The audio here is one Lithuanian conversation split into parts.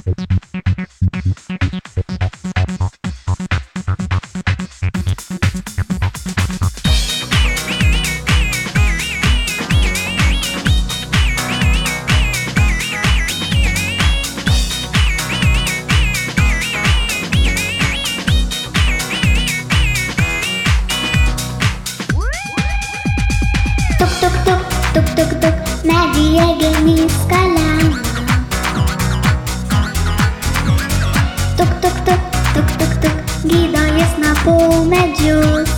Тук-тук-тук, медija genys kalena. Tuk-tuk-tuk, gydo jis napūmedžius.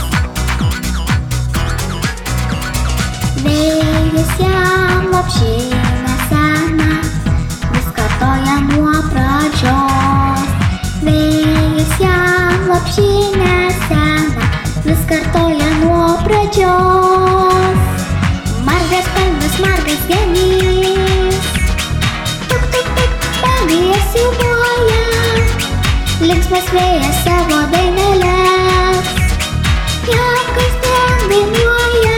Vėjas jam apšėlė seną, vis kartoja nuo pradžios. Vėjas jam apšėlė seną, vis kartoja nuo pradžios. Margas genys. Tuk-tuk-tuk, medija siūbuoja, linksmas vėjas savo daineles, jam kasdien dainuoja.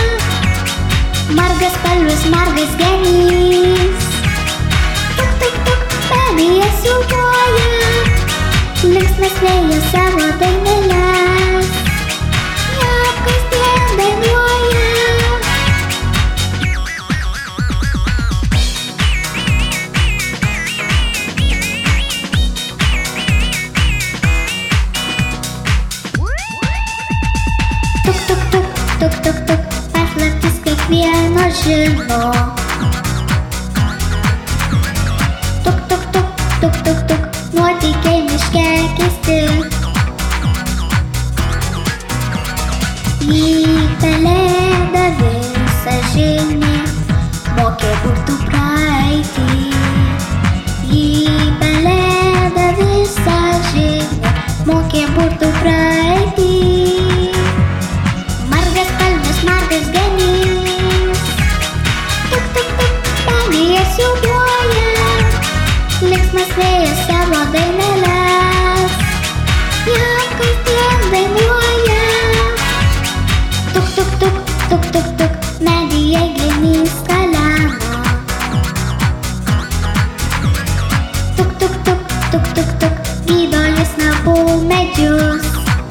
Margas genys. Tuk-tuk-tuk, medija siūbuoja, linksmas vėjas savo daineles, jam kasdien dainuoja. Tuk-tuk-tuk, paslaptis kiekvieno žino. Tuk-tuk-tuk, nuotykiai miške keisti. Jį pelėda visą žinį, mokė burtų praeitį. Jį pelėda visą žinį, mokė burtų praeitį. Margas genys. Tuk-tuk-tuk, medija siūbuoja, linksmas vėjas savo daineles, jam kasdien dainuoja. Tuk-tuk-tuk, medija genys kalena. Tuk-tuk-tuk, gydo jis napūmedžius.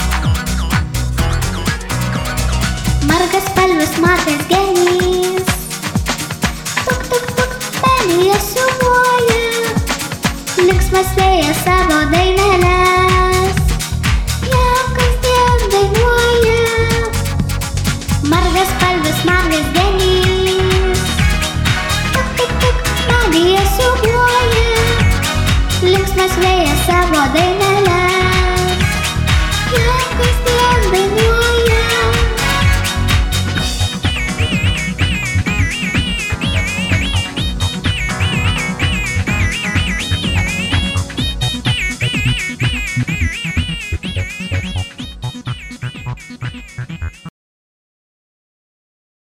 Margas genys. Tuk-tuk-tuk, medija siūbuoja, linksmas vėjas savo daineles, jam kasdien dainuoja. Margas genys. Tuk-tuk-tuk, medija siūbuoja, linksmas vėjas savo daineles, jam kasdien